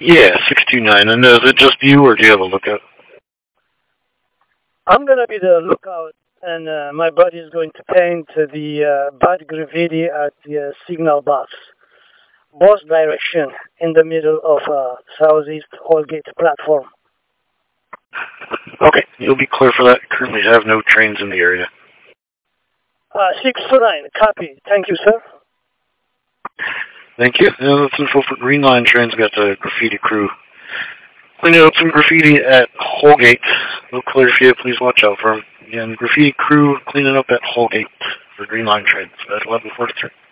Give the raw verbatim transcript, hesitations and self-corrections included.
Yeah, six two nine. And uh, is it just you, or do you have a lookout? I'm gonna be the lookout, and uh, my buddy is going to paint the uh, bad graffiti at the uh, signal box. Both direction in the middle of uh, southeast Holgate platform. Okay, you'll be clear for that. Currently have no trains in the area. Uh, six two nine, copy. Thank you, sir. Thank you. Yeah, that's info for Green Line Trains. Got the graffiti crew cleaning up some graffiti at Holgate. No clear for you. Please watch out for them. Again, graffiti crew cleaning up at Holgate for Green Line Trains at eleven forty-three.